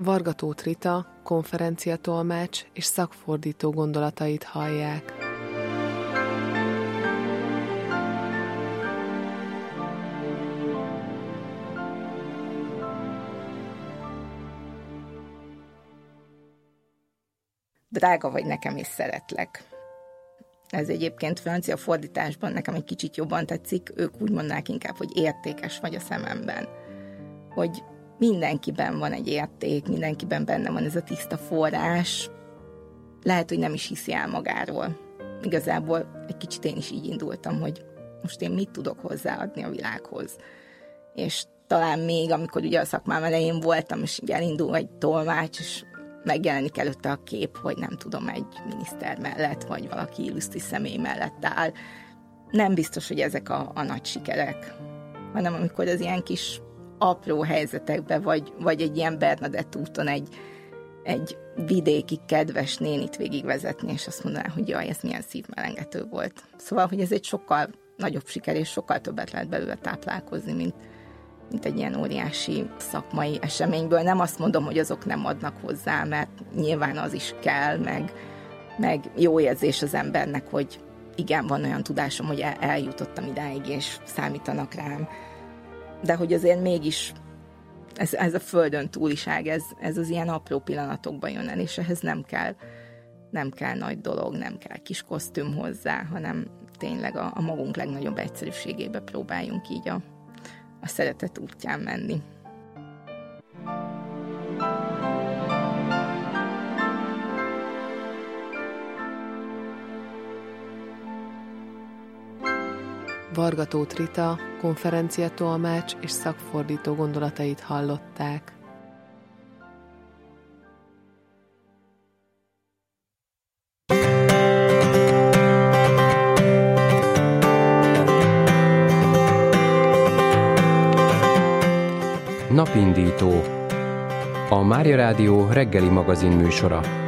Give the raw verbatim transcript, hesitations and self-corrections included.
Varga Tóth Rita, konferenciatolmács és szakfordító gondolatait hallják. Drága vagy nekem, és szeretlek. Ez egyébként francia fordításban nekem egy kicsit jobban tetszik, ők úgy mondnák inkább, hogy értékes vagy a szememben. Hogy mindenkiben van egy érték, mindenkiben benne van ez a tiszta forrás. Lehet, hogy nem is hiszi el magáról. Igazából egy kicsit én is így indultam, hogy most én mit tudok hozzáadni a világhoz. És talán még, amikor ugye a szakmám elején voltam, és így elindul egy tolmács, és megjelenik előtte a kép, hogy nem tudom, egy miniszter mellett, vagy valaki illusztris személy mellett áll. Nem biztos, hogy ezek a, a nagy sikerek, hanem amikor az ilyen kis apró helyzetekben, vagy, vagy egy ilyen Bernadett úton egy, egy vidéki kedves nénit végigvezetni, és azt mondaná, hogy jaj, ez milyen szívmelengető volt. Szóval, hogy ez egy sokkal nagyobb siker, és sokkal többet lehet belőle táplálkozni, mint, mint egy ilyen óriási szakmai eseményből. Nem azt mondom, hogy azok nem adnak hozzá, mert nyilván az is kell, meg, meg jó érzés az embernek, hogy igen, van olyan tudásom, hogy el, eljutottam idáig, és számítanak rám. De hogy azért mégis ez, ez a földön túliság, ez, ez az ilyen apró pillanatokban jön el, és ehhez nem kell, nem kell nagy dolog, nem kell kis kosztüm hozzá, hanem tényleg a, a magunk legnagyobb egyszerűségébe próbáljunk így a, a szeretet útján menni. Varga Tóth Rita, konferenciatolmács és szakfordító gondolatait hallották. Napindító. A Mária Rádió reggeli magazin műsora.